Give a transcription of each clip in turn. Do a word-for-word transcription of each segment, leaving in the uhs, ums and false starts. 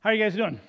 How are you guys doing?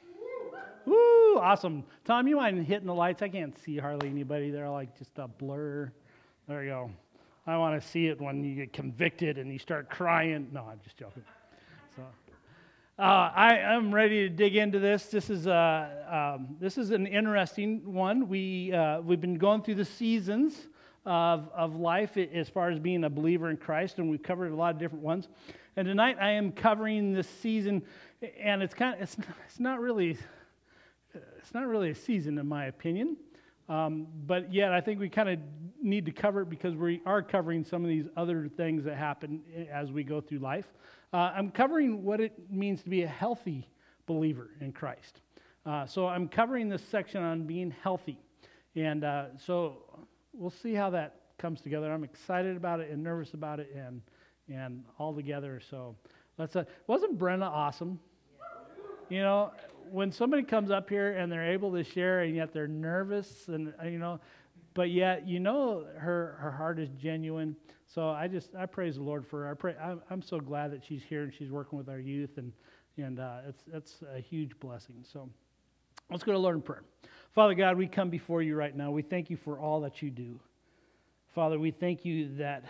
Woo, awesome. Tom, you mind hitting the lights? I can't see hardly anybody. They're like just a blur. There you go. I want to see it when you get convicted and you start crying. No, I'm just joking. So, uh, I am ready to dig into this. This is uh, um, this is an interesting one. We uh, we've been going through the seasons of of life as far as being a believer in Christ, and we've covered a lot of different ones. And tonight I am covering this season, and it's kind of it's it's not really it's not really a season in my opinion, um, but yet I think we kind of need to cover it because we are covering some of these other things that happen as we go through life. Uh, I'm covering what it means to be a healthy believer in Christ. Uh, so I'm covering this section on being healthy, and uh, so we'll see how that comes together. I'm excited about it and nervous about it, and and all together. So let's. Uh, wasn't Brenna awesome? You know, when somebody comes up here and they're able to share, and yet they're nervous, and you know, but yet you know her her heart is genuine. So I just I praise the Lord for her. I pray. I'm, I'm so glad that she's here and she's working with our youth, and and uh, it's it's a huge blessing. So let's go to Lord in prayer. Father God, we come before you right now. We thank you for all that you do. Father, we thank you that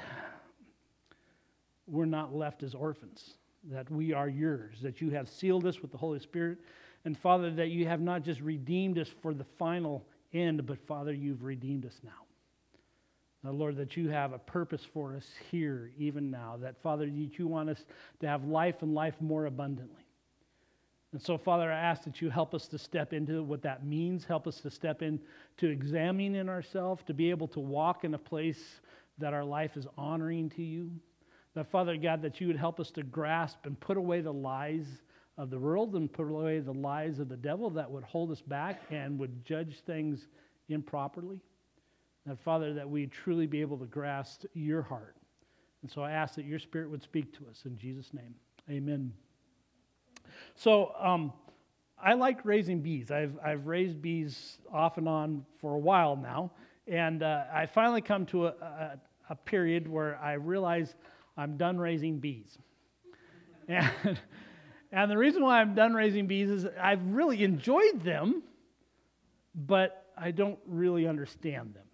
we're not left as orphans, that we are yours, that you have sealed us with the Holy Spirit, and Father, that you have not just redeemed us for the final end, but Father, you've redeemed us now. Now, Lord, that you have a purpose for us here, even now, that Father, that you want us to have life and life more abundantly. And so, Father, I ask that you help us to step into what that means, help us to step into examining ourselves, to be able to walk in a place that our life is honoring to you. That, Father God, that you would help us to grasp and put away the lies of the world and put away the lies of the devil that would hold us back and would judge things improperly. That, Father, that we truly be able to grasp your heart. And so I ask that your Spirit would speak to us in Jesus' name. Amen. So um, I like raising bees. I've I've raised bees off and on for a while now, and uh, I finally come to a, a, a period where I realize I'm done raising bees. And, and the reason why I'm done raising bees is I've really enjoyed them, but I don't really understand them.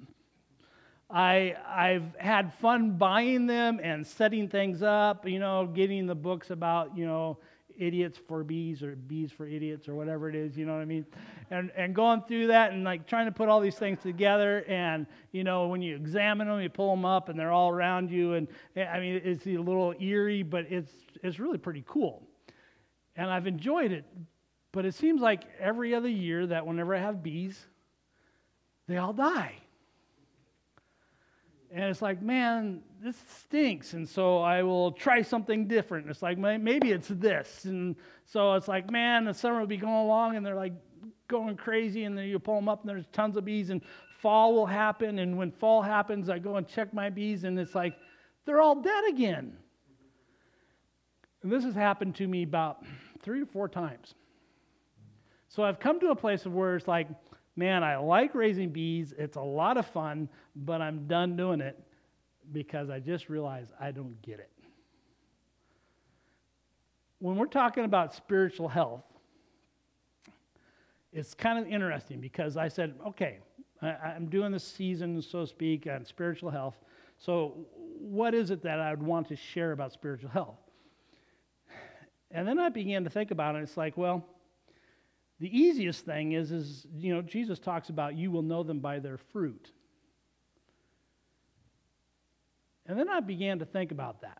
I, I've had fun buying them and setting things up, you know, getting the books about, you know, idiots for bees or bees for idiots or whatever it is, you know what I mean? And and going through that and like trying to put all these things together, and, you know, when you examine them, you pull them up and they're all around you, and I mean, it's a little eerie, but it's it's really pretty cool. And I've enjoyed it, but it seems like every other year that whenever I have bees, they all die. And it's like, man, this stinks. And so I will try something different. It's like, maybe it's this. And so it's like, man, the summer will be going along and they're like going crazy. And then you pull them up and there's tons of bees. And fall will happen. And when fall happens, I go and check my bees. And it's like, they're all dead again. And this has happened to me about three or four times. So I've come to a place of where it's like, man, I like raising bees. It's a lot of fun, but I'm done doing it because I just realized I don't get it. When we're talking about spiritual health, it's kind of interesting because I said, okay, I, I'm doing this season, so to speak, on spiritual health. So what is it that I would want to share about spiritual health? And then I began to think about it. It's like, well, the easiest thing is, is, you know, Jesus talks about you will know them by their fruit. And then I began to think about that.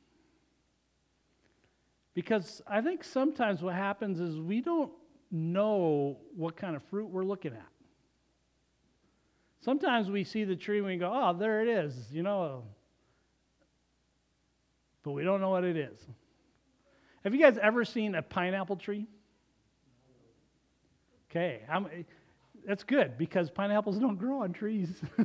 Because I think sometimes what happens is we don't know what kind of fruit we're looking at. Sometimes we see the tree and we go, oh, there it is, you know. But we don't know what it is. Have you guys ever seen a pineapple tree? Okay, I'm, that's good because pineapples don't grow on trees.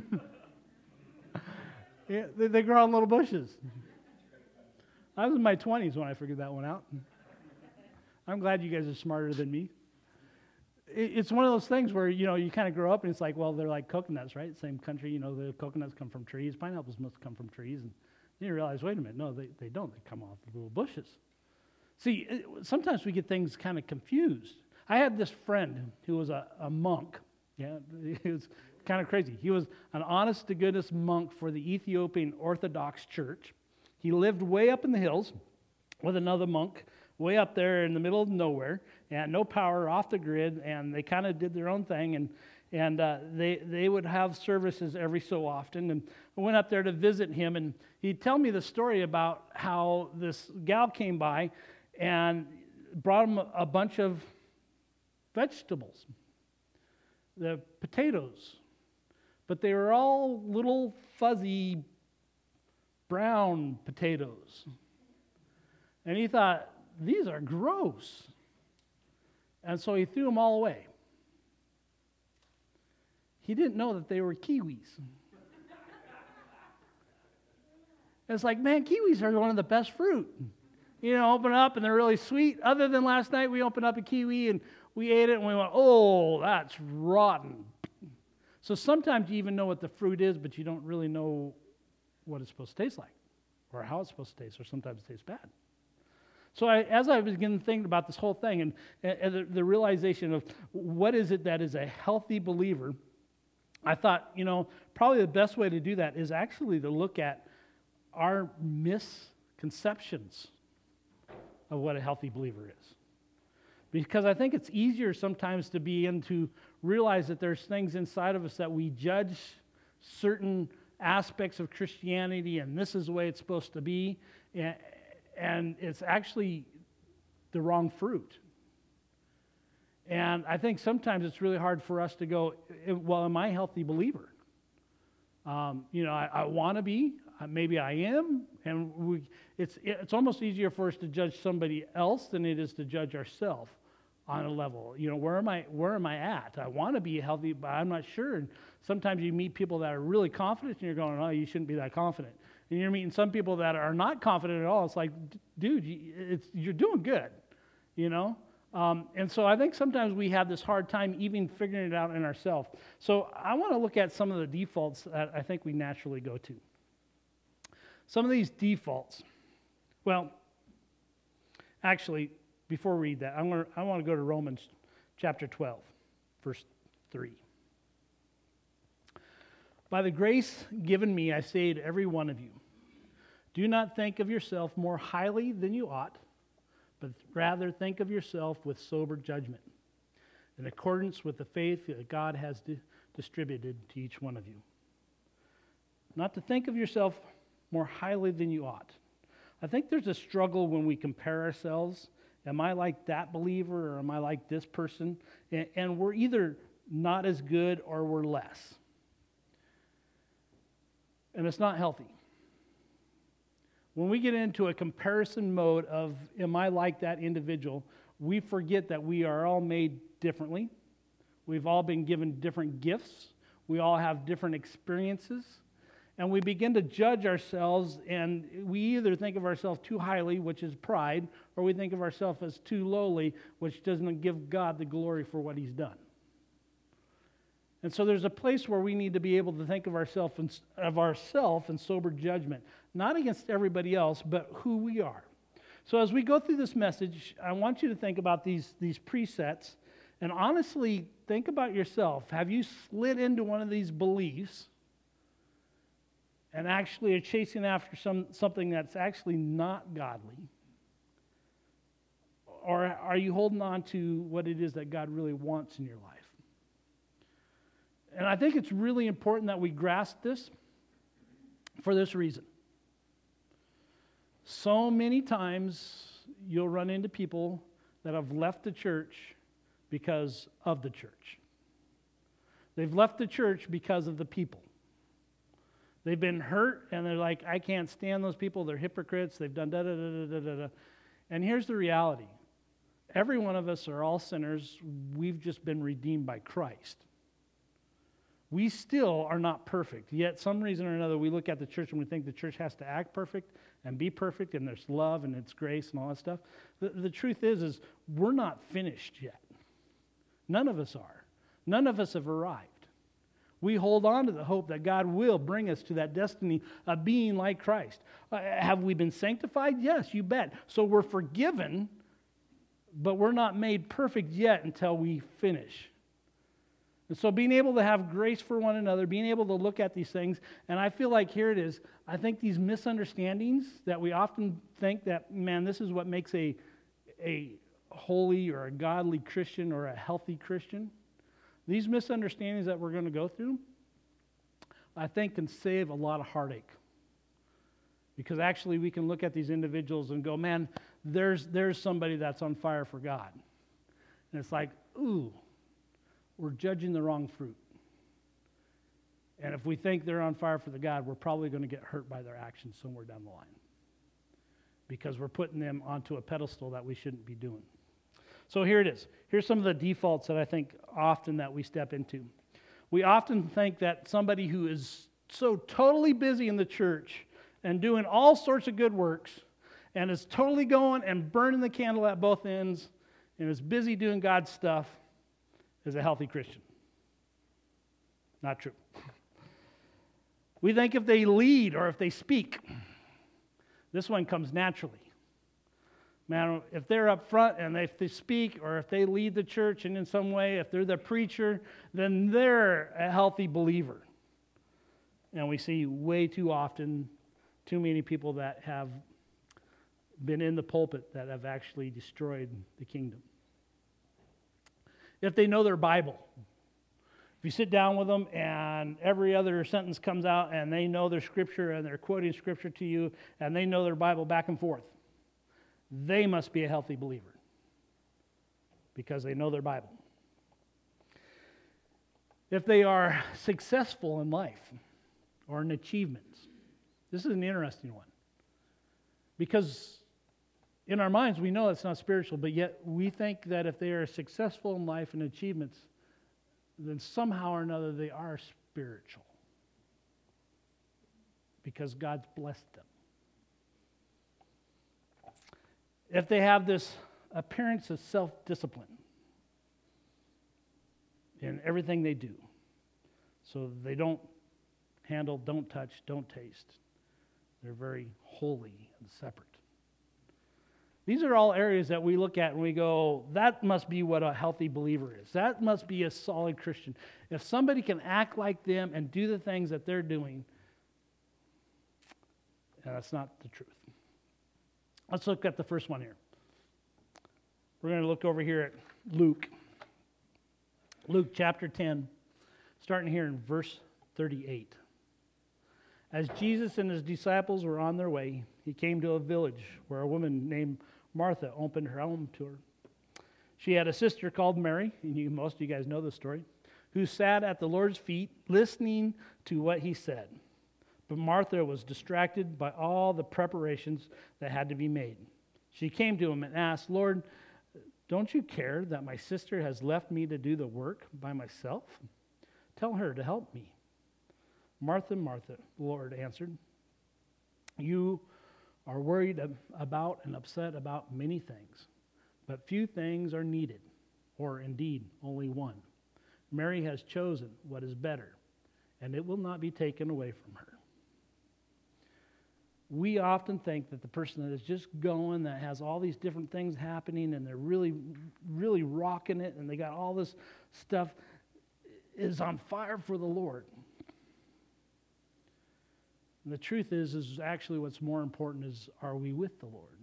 yeah, they, they grow on little bushes. I was in my twenties when I figured that one out. I'm glad you guys are smarter than me. It, it's one of those things where, you know, you kind of grow up and it's like, well, they're like coconuts, right? Same country, you know, the coconuts come from trees. Pineapples must come from trees. And then you realize, wait a minute, no, they, they don't. They come off the little bushes. See, it- sometimes we get things kind of confused. I had this friend who was a, a monk. Yeah, he was kind of crazy. He was an honest-to-goodness monk for the Ethiopian Orthodox Church. He lived way up in the hills with another monk, way up there in the middle of nowhere, and no power, off the grid, and they kind of did their own thing, and and uh, they they would have services every so often. And I went up there to visit him, and he'd tell me the story about how this gal came by and brought him a bunch of vegetables, the potatoes, but they were all little fuzzy brown potatoes. And he thought, these are gross. And so he threw them all away. He didn't know that they were kiwis. It's like, man, kiwis are one of the best fruit. You know, open up and they're really sweet. Other than last night, we opened up a kiwi and we ate it and we went, oh, that's rotten. So sometimes you even know what the fruit is, but you don't really know what it's supposed to taste like or how it's supposed to taste, or sometimes it tastes bad. So I, as I began thinking about this whole thing and, and the, the realization of what is it that is a healthy believer, I thought, you know, probably the best way to do that is actually to look at our misconceptions of what a healthy believer is. Because I think it's easier sometimes to be in to realize that there's things inside of us that we judge certain aspects of Christianity, and this is the way it's supposed to be, and, and it's actually the wrong fruit. And I think sometimes it's really hard for us to go, well, am I a healthy believer? Um, you know, I, I want to be, uh, maybe I am, and we, it's it's almost easier for us to judge somebody else than it is to judge ourselves on a level. You know, where am I? Where am I at? I want to be healthy, but I'm not sure. And sometimes you meet people that are really confident, and you're going, "Oh, you shouldn't be that confident." And you're meeting some people that are not confident at all. It's like, dude, you, it's you're doing good, you know. Um, and so I think sometimes we have this hard time even figuring it out in ourselves. So I want to look at some of the defaults that I think we naturally go to. Some of these defaults. Well, actually, before we read that, I'm gonna, I want to go to Romans chapter twelve, verse three. By the grace given me, I say to every one of you, do not think of yourself more highly than you ought, but rather think of yourself with sober judgment, in accordance with the faith that God has di- distributed to each one of you. Not to think of yourself more highly than you ought. I think there's a struggle when we compare ourselves. Am I like that believer, or am I like this person? And, and we're either not as good or we're less. And it's not healthy. When we get into a comparison mode of, am I like that individual, we forget that we are all made differently. We've all been given different gifts. We all have different experiences. And we begin to judge ourselves, and we either think of ourselves too highly, which is pride, or we think of ourselves as too lowly, which doesn't give God the glory for what He's done. And so there's a place where we need to be able to think of ourselves of ourselves in sober judgment, not against everybody else, but who we are. So as we go through this message, I want you to think about these, these presets, and honestly think about yourself. Have you slid into one of these beliefs and actually are chasing after some something that's actually not godly? Or are you holding on to what it is that God really wants in your life? And I think it's really important that we grasp this for this reason. So many times you'll run into people that have left the church because of the church. They've left the church because of the people. They've been hurt, and they're like, I can't stand those people. They're hypocrites. They've done da-da-da-da-da-da. And here's the reality. Every one of us are all sinners. We've just been redeemed by Christ. We still are not perfect. Yet, some reason or another, we look at the church and we think the church has to act perfect and be perfect, and there's love and it's grace and all that stuff. The, the truth is, is we're not finished yet. None of us are. None of us have arrived. We hold on to the hope that God will bring us to that destiny of being like Christ. Uh, have we been sanctified? Yes, you bet. So we're forgiven, but we're not made perfect yet until we finish. And so being able to have grace for one another, being able to look at these things, and I feel like here it is, I think these misunderstandings that we often think that, man, this is what makes a, a holy or a godly Christian or a healthy Christian. These misunderstandings that we're going to go through, I think can save a lot of heartache. Because actually we can look at these individuals and go, man, there's, there's somebody that's on fire for God. And it's like, ooh, we're judging the wrong fruit. And if we think they're on fire for the God, we're probably going to get hurt by their actions somewhere down the line. Because we're putting them onto a pedestal that we shouldn't be doing. So here it is. Here's some of the defaults that I think often that we step into. We often think that somebody who is so totally busy in the church and doing all sorts of good works and is totally going and burning the candle at both ends and is busy doing God's stuff is a healthy Christian. Not true. We think if they lead or if they speak, this one comes naturally. Man, if they're up front and if they speak or if they lead the church and in some way, if they're the preacher, then they're a healthy believer. And we see way too often too many people that have been in the pulpit that have actually destroyed the kingdom. If they know their Bible, if you sit down with them and every other sentence comes out and they know their scripture and they're quoting scripture to you and they know their Bible back and forth, they must be a healthy believer because they know their Bible. If they are successful in life or in achievements, this is an interesting one. Because in our minds we know it's not spiritual, but yet we think that if they are successful in life and achievements, then somehow or another they are spiritual. Because God's blessed them. If they have this appearance of self-discipline in everything they do, so they don't handle, don't touch, don't taste. They're very holy and separate. These are all areas that we look at and we go, that must be what a healthy believer is. That must be a solid Christian. If somebody can act like them and do the things that they're doing, that's not the truth. Let's look at the first one here. We're going to look over here at Luke. Luke chapter ten, starting here in verse thirty-eight. As Jesus and his disciples were on their way, he came to a village where a woman named Martha opened her home to her. She had a sister called Mary, and you, most of you guys know the story, who sat at the Lord's feet listening to what he said. But Martha was distracted by all the preparations that had to be made. She came to him and asked, Lord, don't you care that my sister has left me to do the work by myself? Tell her to help me. Martha, Martha, the Lord answered, you are worried about and upset about many things, but few things are needed, or indeed only one. Mary has chosen what is better, and it will not be taken away from her. We often think that the person that is just going, that has all these different things happening, and they're really, really rocking it, and they got all this stuff, is on fire for the Lord. And the truth is, is actually what's more important is, are we with the Lord?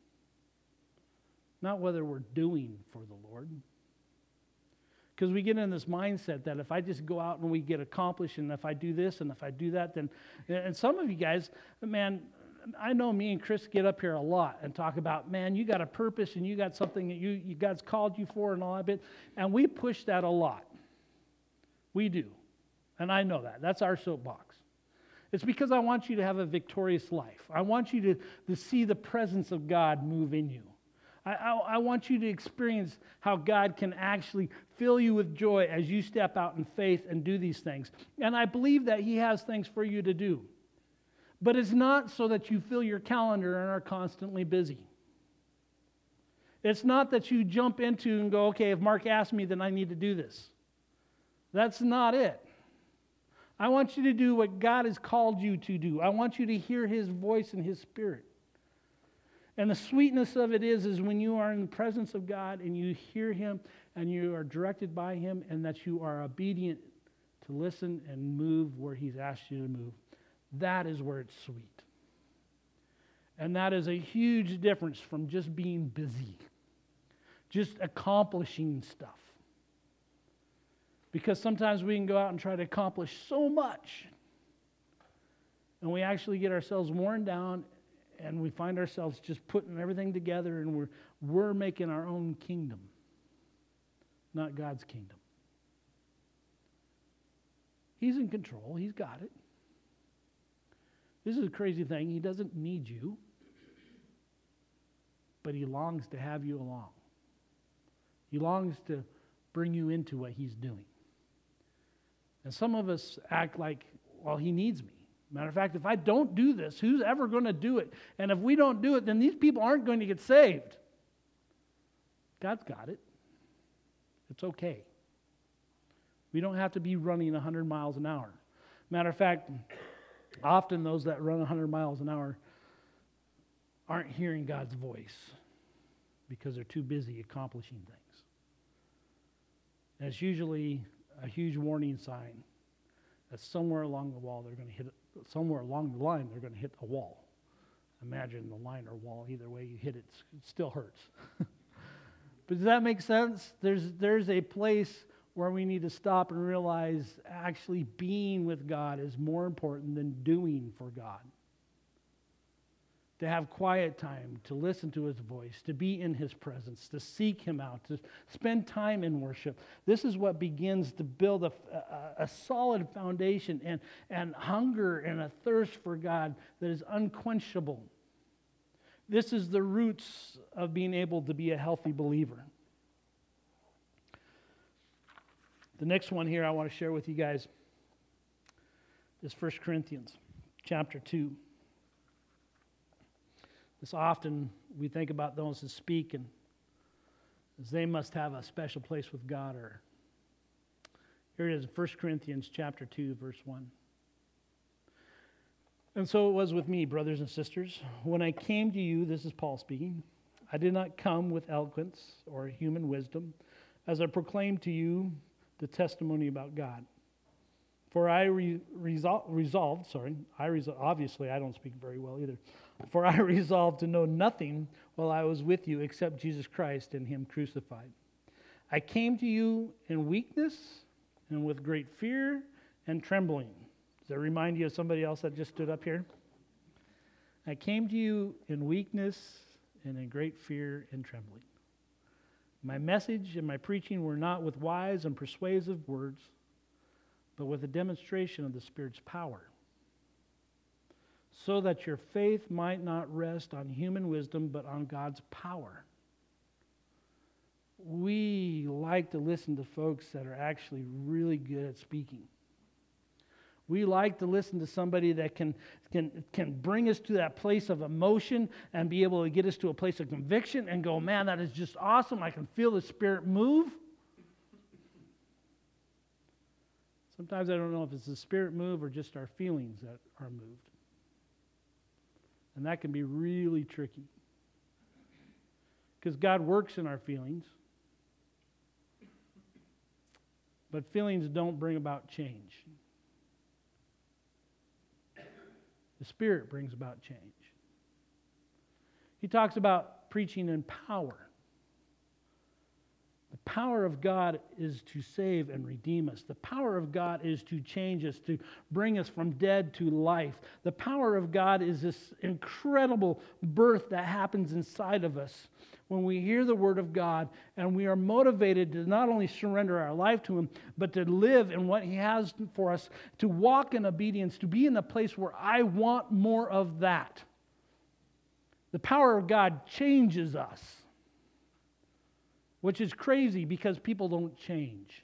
Not whether we're doing for the Lord. Because we get in this mindset that if I just go out and we get accomplished, and if I do this and if I do that, then, and some of you guys, man, I know me and Chris get up here a lot and talk about, man, you got a purpose and you got something that you, you God's called you for and all that bit, and we push that a lot. We do. And I know that. That's our soapbox. It's because I want you to have a victorious life. I want you to, to see the presence of God move in you. I, I, I want you to experience how God can actually fill you with joy as you step out in faith and do these things. And I believe that he has things for you to do. But it's not so that you fill your calendar and are constantly busy. It's not that you jump into and go, okay, if Mark asked me, then I need to do this. That's not it. I want you to do what God has called you to do. I want you to hear His voice and His Spirit. And the sweetness of it is, is when you are in the presence of God and you hear Him and you are directed by Him and that you are obedient to listen and move where He's asked you to move. That is where it's sweet. And that is a huge difference from just being busy, just accomplishing stuff. Because sometimes we can go out and try to accomplish so much, and we actually get ourselves worn down, and we find ourselves just putting everything together, and we're, we're making our own kingdom, not God's kingdom. He's in control. He's got it. This is a crazy thing. He doesn't need you, but He longs to have you along. He longs to bring you into what He's doing. And some of us act like, well, He needs me. Matter of fact, if I don't do this, who's ever going to do it? And if we don't do it, then these people aren't going to get saved. God's got it. It's okay. We don't have to be running one hundred miles an hour. Matter of fact, often those that run one hundred miles an hour aren't hearing God's voice because they're too busy accomplishing things. And it's usually a huge warning sign that somewhere along the wall they're going to hit it, somewhere along the line they're going to hit a wall. Imagine the line or wall, either way you hit it, it still hurts. But does that make sense? There's there's a place where we need to stop and realize actually being with God is more important than doing for God. To have quiet time, to listen to His voice, to be in His presence, to seek Him out, to spend time in worship. This is what begins to build a, a, a solid foundation and, and hunger and a thirst for God that is unquenchable. This is the roots of being able to be a healthy believer. The next one here I want to share with you guys is First Corinthians chapter two. This often we think about those who speak and as they must have a special place with God. Or here it is, First Corinthians chapter two, verse one. And so it was with me, brothers and sisters. When I came to you, this is Paul speaking, I did not come with eloquence or human wisdom, as I proclaimed to you the testimony about God. For I re- resol- resolved, sorry, I resol- obviously I don't speak very well either. For I resolved to know nothing while I was with you except Jesus Christ and Him crucified. I came to you in weakness and with great fear and trembling. Does that remind you of somebody else that just stood up here? I came to you in weakness and in great fear and trembling. My message and my preaching were not with wise and persuasive words, but with a demonstration of the Spirit's power, so that your faith might not rest on human wisdom, but on God's power. We like to listen to folks that are actually really good at speaking. We like to listen to somebody that can, can, can bring us to that place of emotion and be able to get us to a place of conviction and go, man, that is just awesome. I can feel the Spirit move. Sometimes I don't know if it's the Spirit move or just our feelings that are moved. And that can be really tricky. Because God works in our feelings. But feelings don't bring about change. The Spirit brings about change. He talks about preaching in power. The power of God is to save and redeem us. The power of God is to change us, to bring us from dead to life. The power of God is this incredible birth that happens inside of us when we hear the Word of God and we are motivated to not only surrender our life to Him, but to live in what He has for us, to walk in obedience, to be in a place where I want more of that. The power of God changes us. Which is crazy because people don't change.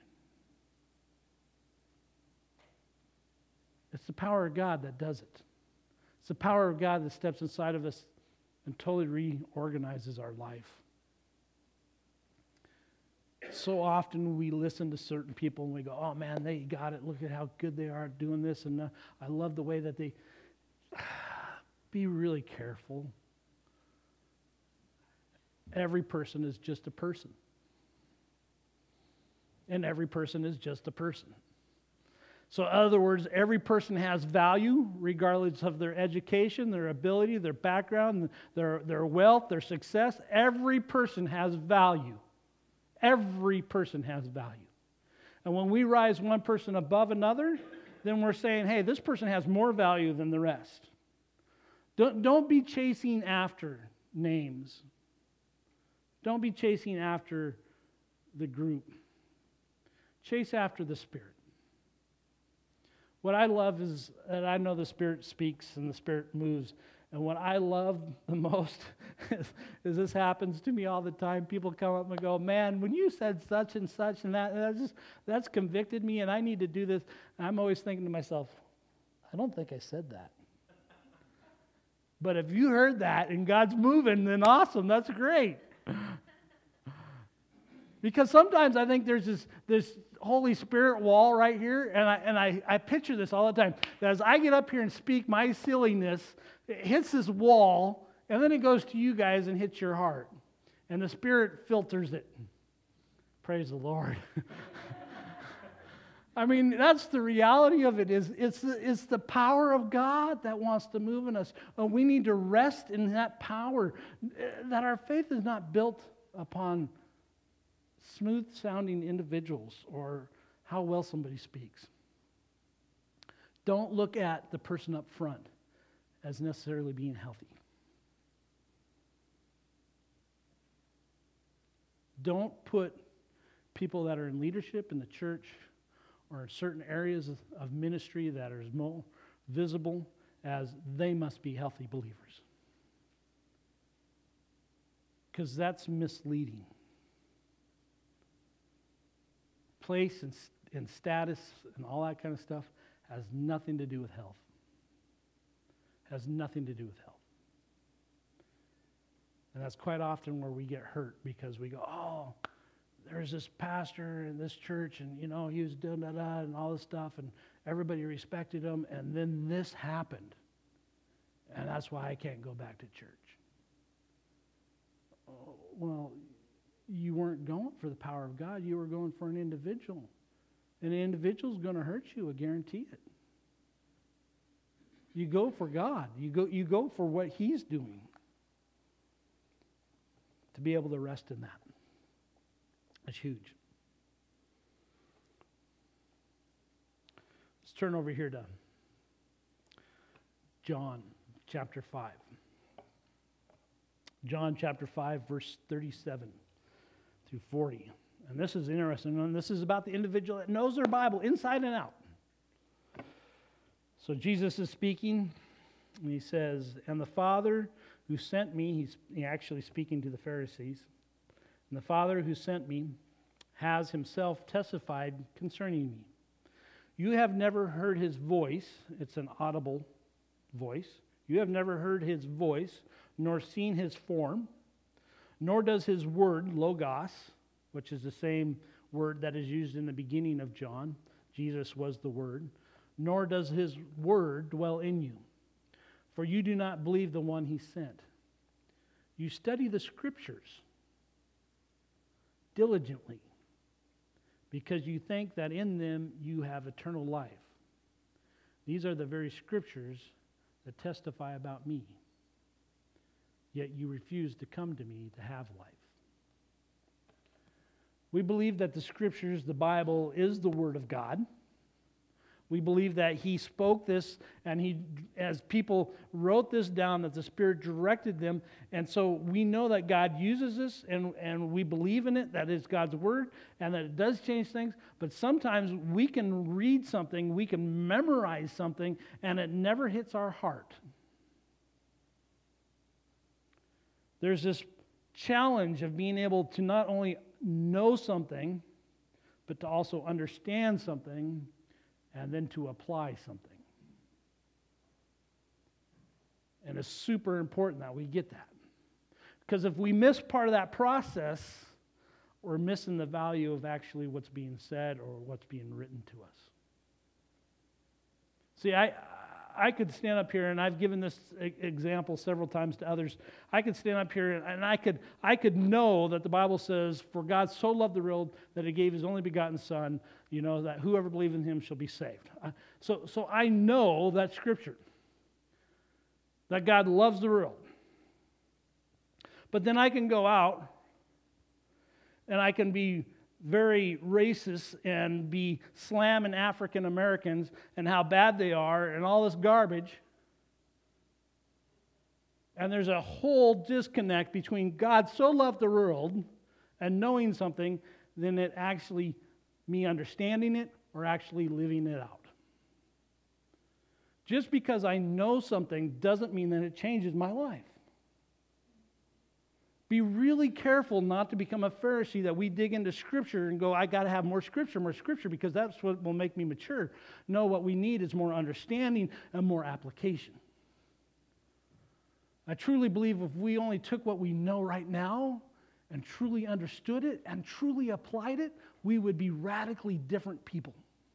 It's the power of God that does it. It's the power of God that steps inside of us and totally reorganizes our life. So often we listen to certain people and we go, oh man, they got it. Look at how good they are at doing this. And uh, I love the way that they... Be really careful. Every person is just a person. And every person is just a person. So in other words, every person has value regardless of their education, their ability, their background, their, their wealth, their success. Every person has value. Every person has value. And when we rise one person above another, then we're saying, hey, this person has more value than the rest. Don't, don't be chasing after names. Don't be chasing after the group. Chase after the Spirit. What I love is that I know the Spirit speaks and the Spirit moves. And what I love the most is, is this happens to me all the time. People come up and go, man, when you said such and such and that, that just, that's convicted me and I need to do this. And I'm always thinking to myself, I don't think I said that. But if you heard that and God's moving, then awesome, that's great. Because sometimes I think there's this, this Holy Spirit wall right here, and I and I, I picture this all the time. That as I get up here and speak my silliness, it hits this wall, and then it goes to you guys and hits your heart. And the Spirit filters it. Praise the Lord. I mean, that's the reality of it. Is it's the, it's the power of God that wants to move in us. And we need to rest in that power. That our faith is not built upon smooth-sounding individuals or how well somebody speaks. Don't look at the person up front as necessarily being healthy. Don't put people that are in leadership in the church or in certain areas of, of ministry that are more visible as they must be healthy believers. Because that's misleading. Place and, and status and all that kind of stuff has nothing to do with health. Has nothing to do with health. And that's quite often where we get hurt because we go, oh, there's this pastor in this church and, you know, he was doing da da and all this stuff and everybody respected him and then this happened. And that's why I can't go back to church. Oh, well, you weren't going for the power of God. You were going for an individual. And an individual's going to hurt you, I guarantee it. You go for God. You go, you go for what He's doing. To be able to rest in that. That's huge. Let's turn over here to John chapter five. John chapter five, verse thirty-seven through forty. And this is interesting. And this is about the individual that knows their Bible inside and out. So Jesus is speaking, and he says, and the Father who sent me, he's he actually speaking to the Pharisees, and the Father who sent me has himself testified concerning me. You have never heard his voice. It's an audible voice. You have never heard his voice, nor seen his form, nor does his word, logos, which is the same word that is used in the beginning of John. Jesus was the Word. Nor does his word dwell in you. For you do not believe the one he sent. You study the Scriptures diligently, because you think that in them you have eternal life. These are the very Scriptures that testify about me. Yet you refuse to come to me to have life. We believe that the Scriptures, the Bible, is the Word of God. We believe that He spoke this, and He, as people wrote this down, that the Spirit directed them. And so we know that God uses this, and, and we believe in it, that it's God's Word, and that it does change things. But sometimes we can read something, we can memorize something, and it never hits our heart. There's this challenge of being able to not only know something, but to also understand something, and then to apply something. And it's super important that we get that. Because if we miss part of that process, we're missing the value of actually what's being said or what's being written to us. See, I I could stand up here, and I've given this example several times to others. I could stand up here, and I could I could know that the Bible says, "For God so loved the world that He gave His only begotten Son, you know, that whoever believes in Him shall be saved." So, so I know that Scripture, that God loves the world. But then I can go out, and I can be very racist and be slamming African Americans and how bad they are and all this garbage. And there's a whole disconnect between God so loved the world and knowing something than it actually me understanding it or actually living it out. Just because I know something doesn't mean that it changes my life. Be really careful not to become a Pharisee that we dig into Scripture and go, I got to have more Scripture, more Scripture, because that's what will make me mature. No, what we need is more understanding and more application. I truly believe if we only took what we know right now and truly understood it and truly applied it, we would be radically different people.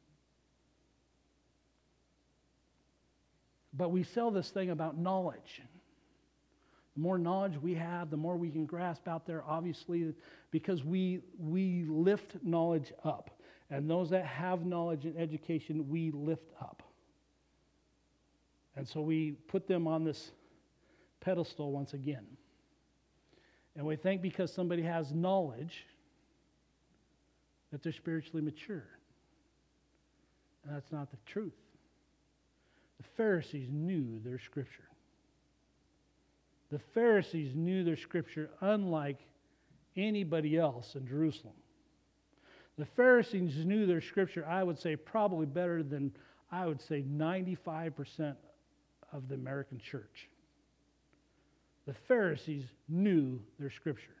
But we sell this thing about knowledge. The more knowledge we have, the more we can grasp out there, obviously, because we we lift knowledge up. And those that have knowledge and education, we lift up. And so we put them on this pedestal once again. And we think because somebody has knowledge that they're spiritually mature. And that's not the truth. The Pharisees knew their Scripture. The Pharisees knew their Scripture unlike anybody else in Jerusalem. The Pharisees knew their Scripture, I would say, probably better than, I would say, ninety-five percent of the American church. The Pharisees knew their Scripture.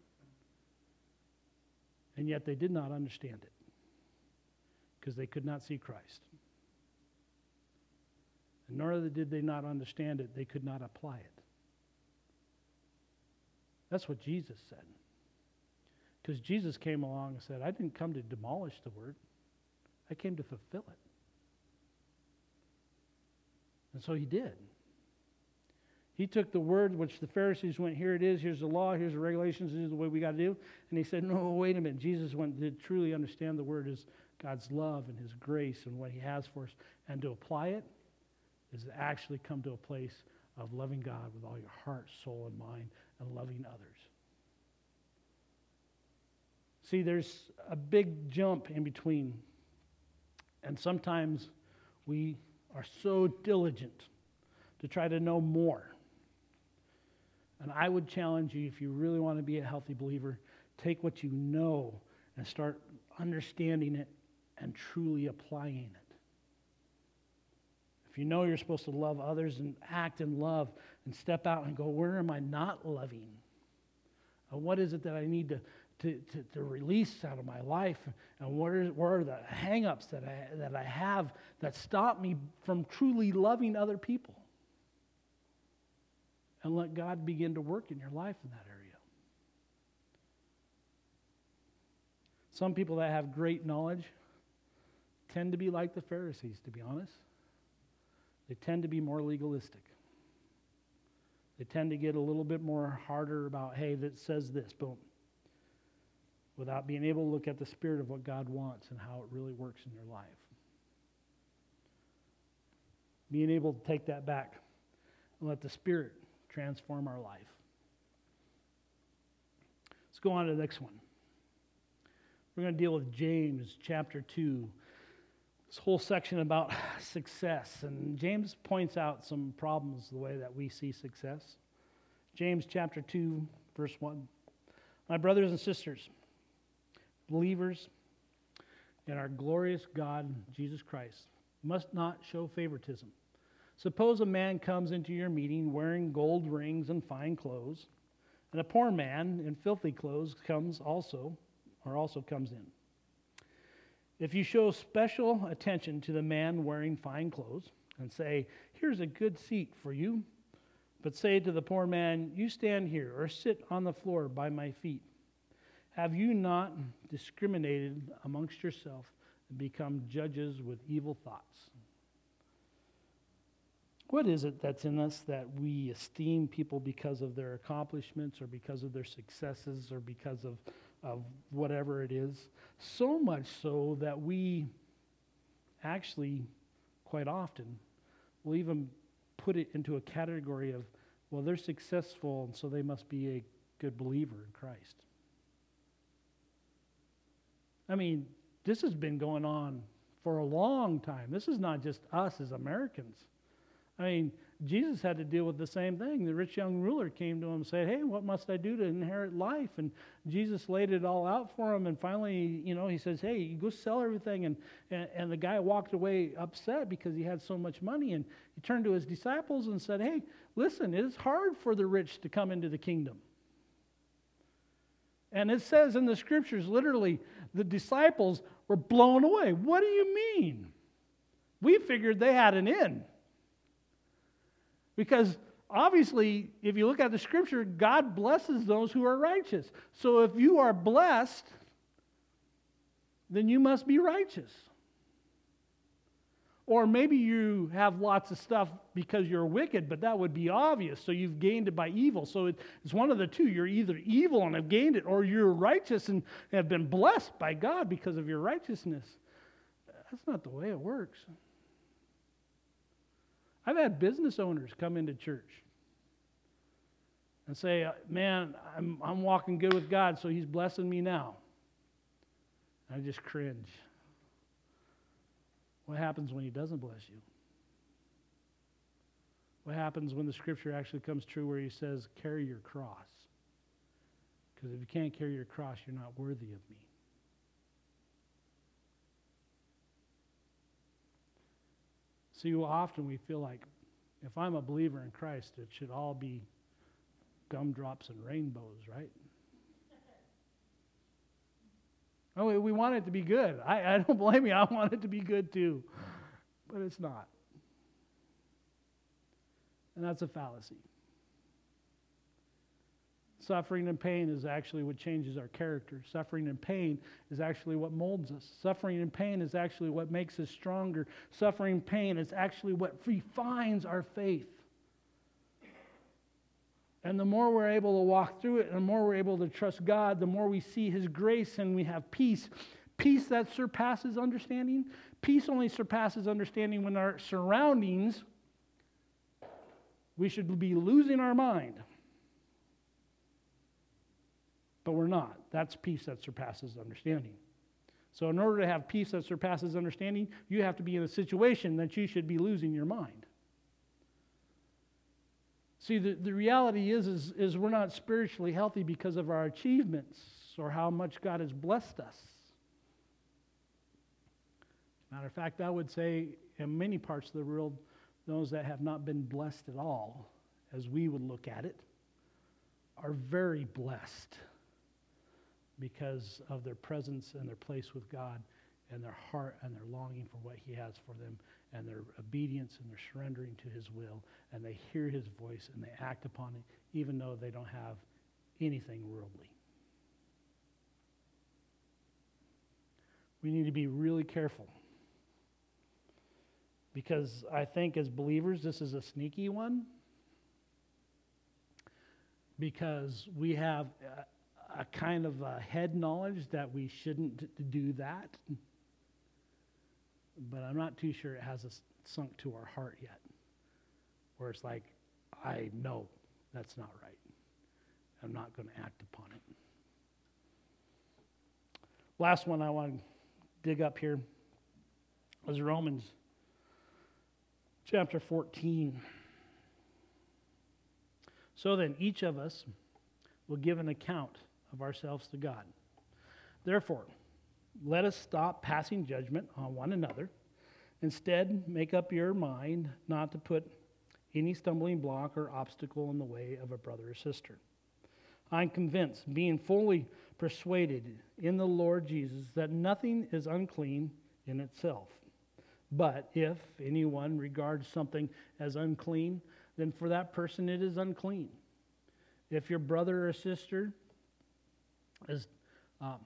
And yet they did not understand it because they could not see Christ. And nor did they not understand it, they could not apply it. That's what Jesus said. Because Jesus came along and said, I didn't come to demolish the word. I came to fulfill it. And so he did. He took the word which the Pharisees went, here it is, here's the law, here's the regulations, this is the way we got to do. And he said, no, wait a minute. Jesus went to truly understand the word as God's love and His grace and what He has for us. And to apply it is to actually come to a place of loving God with all your heart, soul, and mind, and loving others. See, there's a big jump in between. And sometimes we are so diligent to try to know more. And I would challenge you, if you really want to be a healthy believer, take what you know and start understanding it and truly applying it. If you know you're supposed to love others and act in love and step out and go, where am I not loving? And what is it that I need to, to, to, to release out of my life? And what are, what are the hang-ups that I, that I have that stop me from truly loving other people? And let God begin to work in your life in that area. Some people that have great knowledge tend to be like the Pharisees, to be honest. They tend to be more legalistic. They tend to get a little bit more harder about, hey, that says this, boom. Without being able to look at the spirit of what God wants and how it really works in your life. Being able to take that back and let the Spirit transform our life. Let's go on to the next one. We're going to deal with James chapter two. This whole section about success. And James points out some problems the way that we see success. James chapter two, verse one. My brothers and sisters, believers in our glorious God, Jesus Christ, must not show favoritism. Suppose a man comes into your meeting wearing gold rings and fine clothes, and a poor man in filthy clothes comes also, or also comes in. If you show special attention to the man wearing fine clothes and say, here's a good seat for you, but say to the poor man, you stand here or sit on the floor by my feet, Have you not discriminated amongst yourself and become judges with evil thoughts? What is it that's in us that we esteem people because of their accomplishments or because of their successes or because of, of whatever it is? So much so that we actually, quite often, will even put it into a category of, well, they're successful, and so they must be a good believer in Christ. I mean, this has been going on for a long time. This is not just us as Americans. I mean, Jesus had to deal with the same thing. The rich young ruler came to him and said, hey, what must I do to inherit life? And Jesus laid it all out for him. And finally, you know, he says, hey, you go sell everything. And, and, and the guy walked away upset because he had so much money. And he turned to his disciples and said, hey, listen, it is hard for the rich to come into the kingdom. And it says in the scriptures, literally, the disciples were blown away. What do you mean? We figured they had an in. Because obviously, if you look at the scripture, God blesses those who are righteous. So if you are blessed, then you must be righteous. Or maybe you have lots of stuff because you're wicked, but that would be obvious. So you've gained it by evil. So it, it's one of the two. You're either evil and have gained it, or you're righteous and have been blessed by God because of your righteousness. That's not the way it works. I've had business owners come into church and say, man, I'm, I'm walking good with God, so he's blessing me now. I just cringe. What happens when he doesn't bless you? What happens when the scripture actually comes true where he says, carry your cross? Because if you can't carry your cross, you're not worthy of me. See, often we feel like if I'm a believer in Christ, it should all be gumdrops and rainbows, right? Oh, we, we want it to be good. I, I don't blame you. I want it to be good too. But it's not. And that's a fallacy. Suffering and pain is actually what changes our character. Suffering and pain is actually what molds us. Suffering and pain is actually what makes us stronger. Suffering and pain is actually what refines our faith. And the more we're able to walk through it, and the more we're able to trust God, the more we see his grace and we have peace. Peace that surpasses understanding. Peace only surpasses understanding when our surroundings, we should be losing our mind. But we're not. That's peace that surpasses understanding. So in order to have peace that surpasses understanding, you have to be in a situation that you should be losing your mind. See, the, the reality is, is, is we're not spiritually healthy because of our achievements or how much God has blessed us. Matter of fact, I would say in many parts of the world, those that have not been blessed at all, as we would look at it, are very blessed because of their presence and their place with God and their heart and their longing for what he has for them and their obedience and their surrendering to his will, and they hear his voice and they act upon it even though they don't have anything worldly. We need to be really careful because I think as believers this is a sneaky one because we have a, a kind of a head knowledge that we shouldn't do that. But I'm not too sure it has a sunk to our heart yet, where it's like, I know that's not right. I'm not going to act upon it. Last one I want to dig up here is Romans chapter fourteen. So then, each of us will give an account of ourselves to God. Therefore, let us stop passing judgment on one another. Instead, make up your mind not to put any stumbling block or obstacle in the way of a brother or sister. I'm convinced, being fully persuaded in the Lord Jesus, that nothing is unclean in itself. But if anyone regards something as unclean, then for that person it is unclean. If your brother or sister is Um,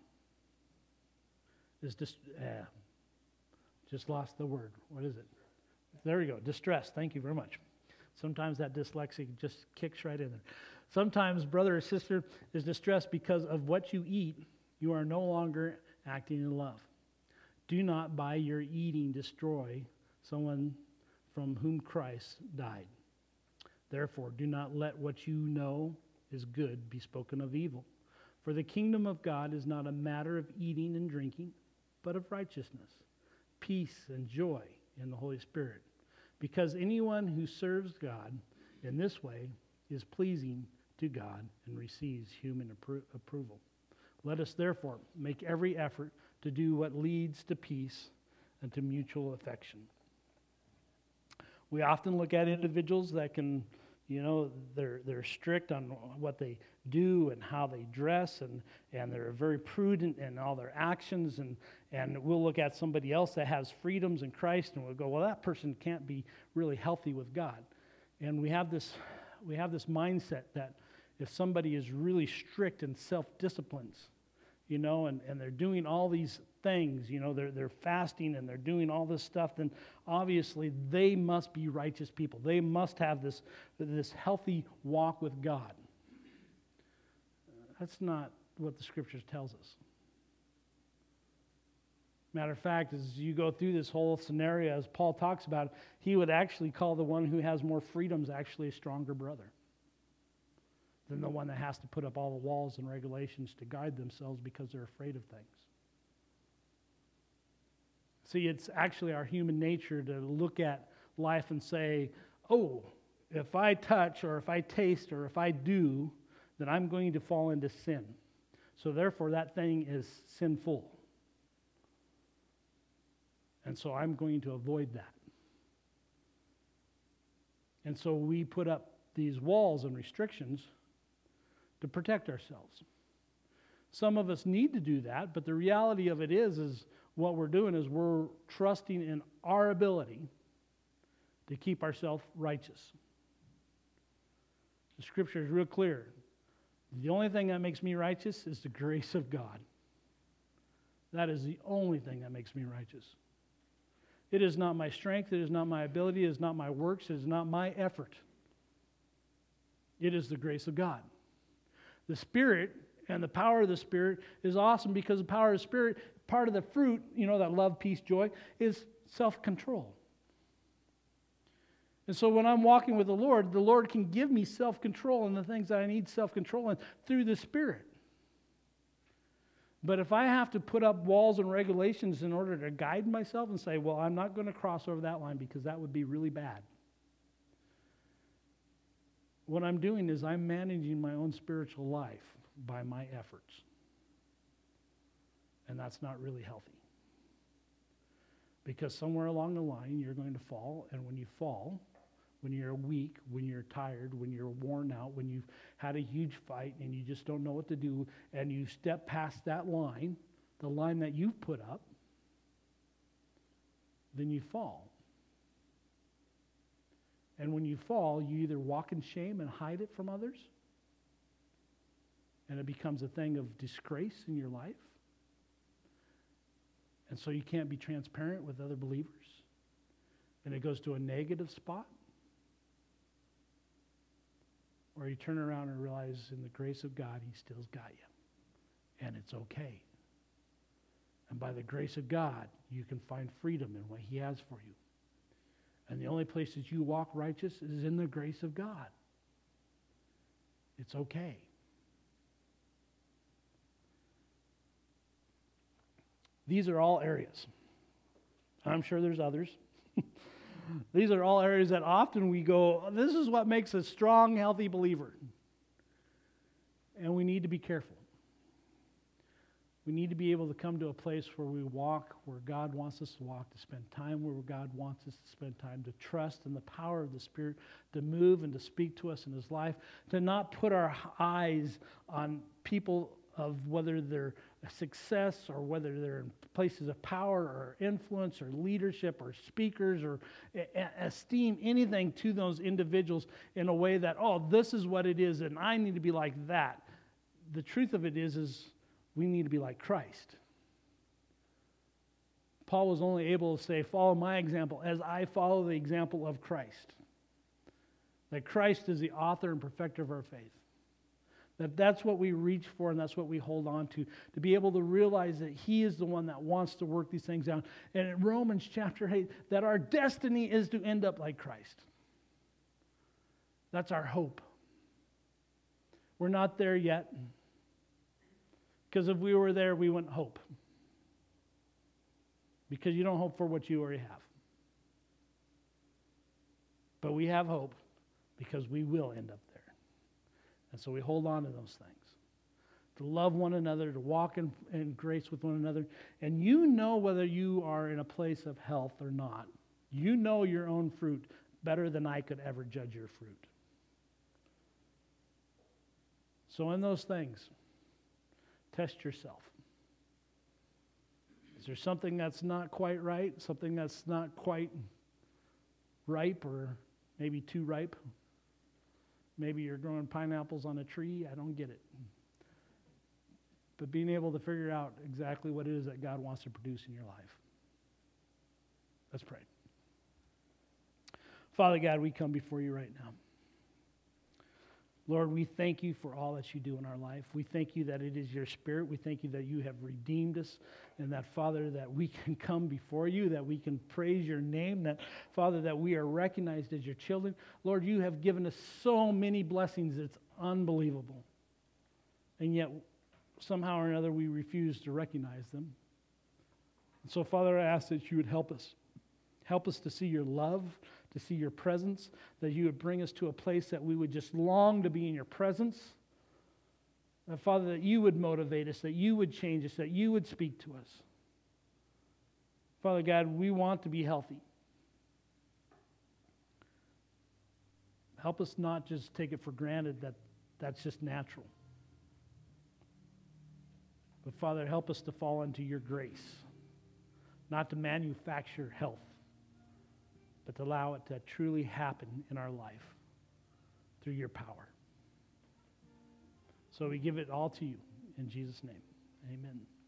is dis- uh, just lost the word. What is it? There we go. Distress. Thank you very much. Sometimes that dyslexia just kicks right in there. Sometimes, brother or sister is distressed because of what you eat. You are no longer acting in love. Do not by your eating destroy someone from whom Christ died. Therefore, do not let what you know is good be spoken of evil. For the kingdom of God is not a matter of eating and drinking, but of righteousness, peace, and joy in the Holy Spirit. Because anyone who serves God in this way is pleasing to God and receives human appro- approval. Let us therefore make every effort to do what leads to peace and to mutual affection. We often look at individuals that can, you know, they're they're strict on what they do and how they dress, and, and they're very prudent in all their actions, and, and we'll look at somebody else that has freedoms in Christ, and we'll go, well, that person can't be really healthy with God. And we have this we have this mindset that if somebody is really strict and self-disciplines, you know, and, and they're doing all these things, you know, they're they're fasting and they're doing all this stuff, then obviously they must be righteous people. They must have this, this healthy walk with God. That's not what the Scriptures tells us. Matter of fact, as you go through this whole scenario, as Paul talks about, he would actually call the one who has more freedoms actually a stronger brother than the one that has to put up all the walls and regulations to guide themselves because they're afraid of things. See, it's actually our human nature to look at life and say, oh, if I touch or if I taste or if I do, then I'm going to fall into sin. So therefore, that thing is sinful. And so I'm going to avoid that. And so we put up these walls and restrictions to protect ourselves. Some of us need to do that, but the reality of it is, is what we're doing is we're trusting in our ability to keep ourselves righteous. The Scripture is real clear. The only thing that makes me righteous is the grace of God. That is the only thing that makes me righteous. It is not my strength, it is not my ability, it is not my works, it is not my effort. It is the grace of God. The Spirit and the power of the Spirit is awesome because the power of the Spirit, part of the fruit, you know, that love, peace, joy, is self-control. And so when I'm walking with the Lord, the Lord can give me self-control in the things that I need self-control in through the Spirit. But if I have to put up walls and regulations in order to guide myself and say, well, I'm not going to cross over that line because that would be really bad. What I'm doing is I'm managing my own spiritual life by my efforts. And that's not really healthy. Because somewhere along the line, you're going to fall, and when you fall, when you're weak, when you're tired, when you're worn out, when you've had a huge fight and you just don't know what to do, and you step past that line, the line that you've put up, then you fall. And when you fall, you either walk in shame and hide it from others, and it becomes a thing of disgrace in your life, and so you can't be transparent with other believers, and it goes to a negative spot, or you turn around and realize in the grace of God, He still's got you. And it's okay. And by the grace of God, you can find freedom in what He has for you. And the only place that you walk righteous is in the grace of God. It's okay. These are all areas. I'm sure there's others. These are all areas that often we go, this is what makes a strong, healthy believer. And we need to be careful. We need to be able to come to a place where we walk where God wants us to walk, to spend time where God wants us to spend time, to trust in the power of the Spirit, to move and to speak to us in His life, to not put our eyes on people of whether they're a success or whether they're in places of power or influence or leadership or speakers, or esteem anything to those individuals in a way that, oh, this is what it is and I need to be like that. The truth of it is, is we need to be like Christ. Paul was only able to say, follow my example as I follow the example of Christ. That Christ is the author and perfecter of our faith. That that's what we reach for and that's what we hold on to. To be able to realize that he is the one that wants to work these things out. And in Romans chapter eight, that our destiny is to end up like Christ. That's our hope. We're not there yet. Because if we were there, we wouldn't hope. Because you don't hope for what you already have. But we have hope because we will end up there. And so we hold on to those things. To love one another, to walk in, in grace with one another. And you know whether you are in a place of health or not. You know your own fruit better than I could ever judge your fruit. So in those things, test yourself. Is there something that's not quite right? Something that's not quite ripe or maybe too ripe? Maybe you're growing pineapples on a tree. I don't get it. But being able to figure out exactly what it is that God wants to produce in your life. Let's pray. Father God, we come before you right now. Lord, we thank you for all that you do in our life. We thank you that it is your Spirit. We thank you that you have redeemed us and that, Father, that we can come before you, that we can praise your name, that, Father, that we are recognized as your children. Lord, you have given us so many blessings. It's unbelievable. And yet, somehow or another, we refuse to recognize them. And so, Father, I ask that you would help us. Help us to see your love, to see your presence, that you would bring us to a place that we would just long to be in your presence. That, Father, that you would motivate us, that you would change us, that you would speak to us. Father God, we want to be healthy. Help us not just take it for granted that that's just natural. But Father, help us to fall into your grace, not to manufacture health, but to allow it to truly happen in our life through your power. So we give it all to you in Jesus' name. Amen.